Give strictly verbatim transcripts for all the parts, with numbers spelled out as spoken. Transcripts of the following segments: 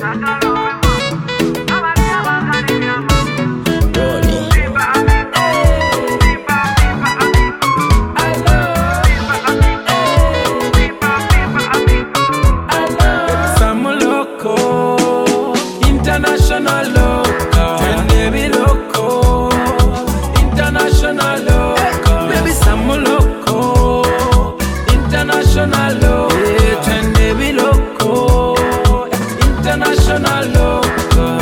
International local, twende biloko. International local, baby some loco. International local, twende biloko. International local.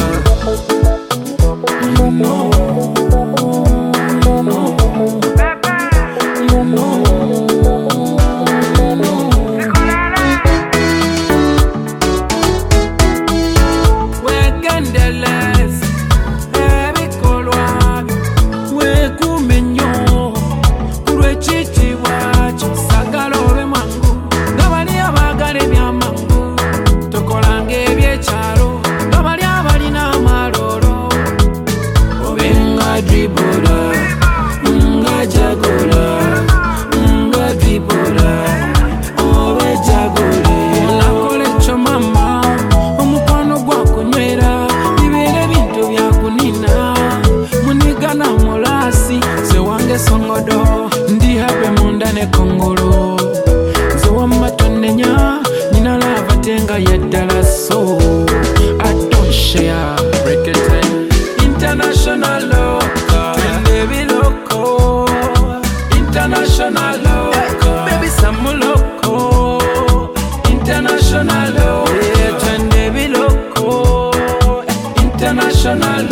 You know, you know, you know. Songodo ndi habe mundane kongolo zo matonenya nina lava tenga yedala so I don't share break it time. International local, twende biloko. International local, baby some loco. International local, twende biloko. International